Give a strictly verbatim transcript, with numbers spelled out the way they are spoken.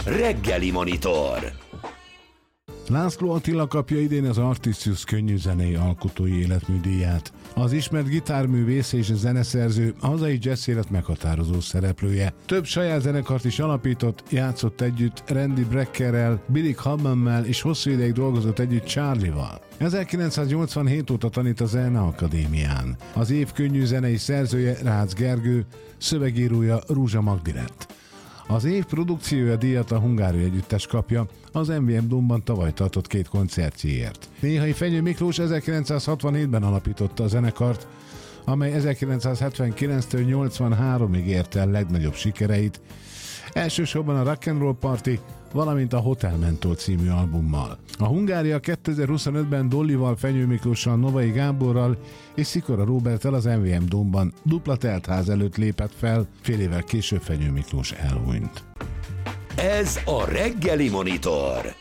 Reggeli Monitor. László Attila kapja idén az Artisius könnyűzenei alkotói életműdíját. Az ismert gitárművész és zeneszerző, a hazai jazz élet meghatározó szereplője. Több saját zenekart is alapított, játszott együtt Randy Breckerrel, Billy Cobham-mel és hosszú ideig dolgozott együtt Charlie-val. ezerkilencszáznyolcvanhét óta tanít a Zeneakadémián. Az év könnyűzenei szerzője Rácz Gergő, szövegírója Rúzsa Magdi lett. Az év produkciója díjat a Hungária Együttes kapja, az em vé em Domban tavaly tartott két koncertjéért. Néhai Fenyő Miklós ezerkilencszázhatvanhétben alapította a zenekart, amely ezerkilencszázhetvenkilenctől nyolcvanháromig érte el legnagyobb sikereit, elsősorban a Rock and Roll Party, valamint a Hotel Mentor című albummal. A Hungária kétezer-huszonötben Dollival, Fenyő Miklóssal, Novai Gáborral és Szikora Róberttel az em vé em Domban dupla teltház előtt lépett fel, fél évvel később Fenyő Miklós elhunyt. Ez a Reggeli Monitor.